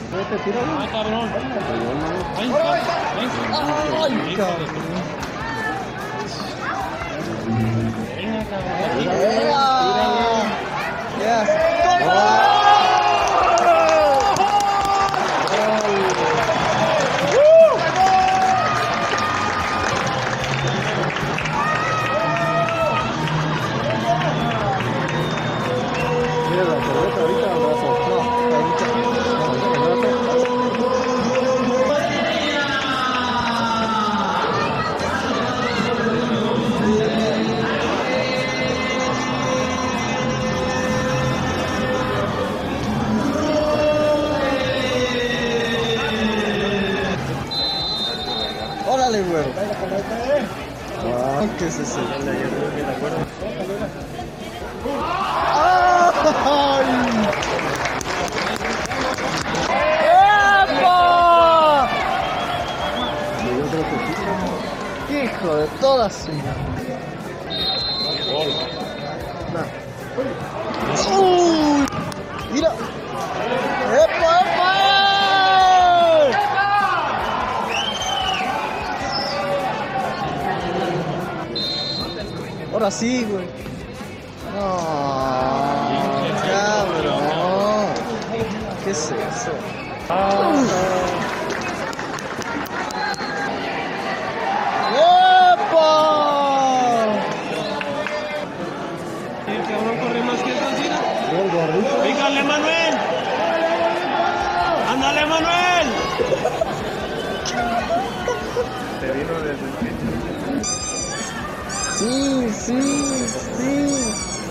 Vete, tíralo. Ay, cabrón. Ay, Ay, cabrón. venga, cabrón. Yes. Mira la cerveza ahorita al brazo. Órale, güero. Ah, ¿qué es eso? ¡Ay! ¡Epa! Yo creo que sí. Hijo de todas su... ¡Uy! ¡Mira! ¡Epa, epa! Ahora sí, güey. No, cabrón. ¿Qué es eso? ¡Epa! El cabrón corre más que esta encina. El gordito. ¡Pícale, Manuel! ¡Ándale, Manuel! Te vino desde el pinche. Sí, sí, sí.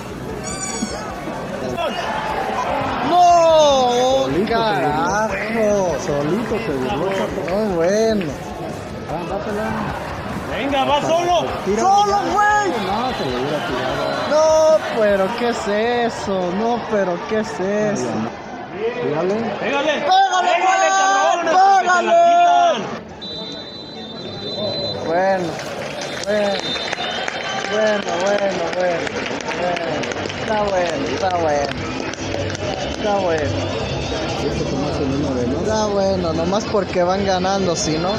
¡No! Solito ¡Carajo! Solito se burló. Muy bueno. Ah, dátela. ¡Venga, va solo! Tíralo ¡Solo, ya. güey! No, se le hubiera tirado. No, pero ¿qué es eso? No, pero ¿qué es eso? Tírale. ¡Pégale! ¡Pégale, ¡Pégale, cabrón! ¡Pégale! ¡Pégale! Bueno, bueno. Está bueno. Está bueno. Este tomaste el uno de no. Está bueno, nomás porque van ganando, si no.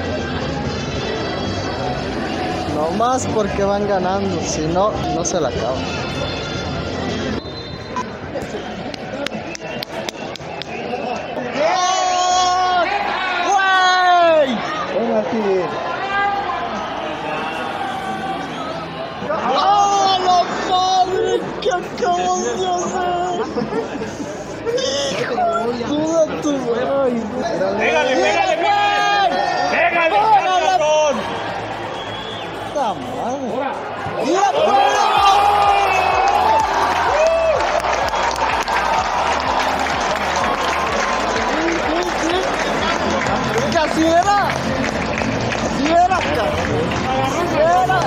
Nomás porque van ganando, si no, no se la acaba. ¡Güey! Venga aquí. ¡Ah, la madre! ¿Qué acabas de hacer? ¡Duda tu güey! ¡Pégale, pégale, pégale! ¡Pégale, cabrón! ¡Puta madre! ¡Mira, pues! ¡Casi era! ¡Sí era, cabrón! ¡Sí era!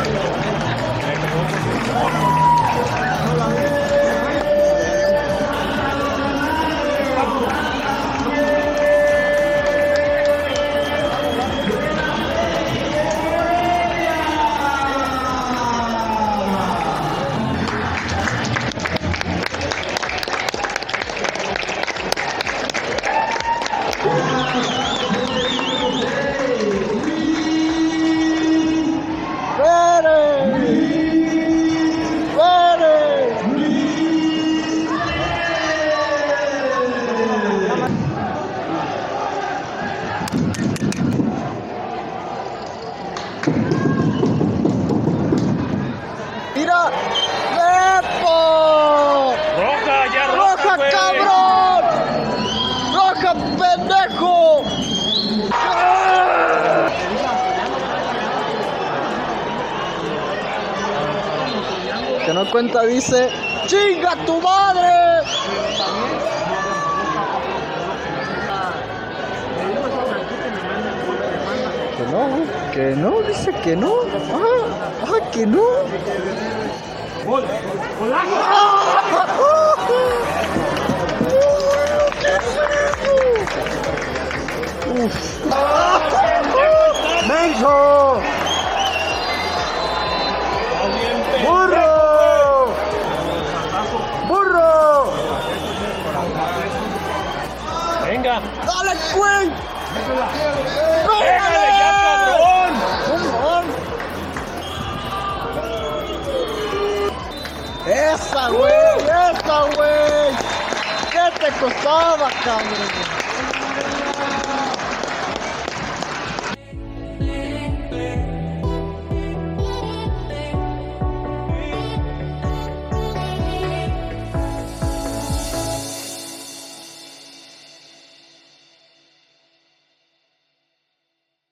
¡Mira! ¡Lepo! ¡Roja, ya ¡Roja, güey! cabrón! ¡Roja, pendejo! Que no cuenta dice, ¡chinga tu madre! Que no, güey. Que no, dice que no. Que no. ¡Gol! ¡Golazo! ¡Menso! ¡Burro! ¡Burro! ¡Venga! Esa, güey. ¿Qué te costaba, cabrón?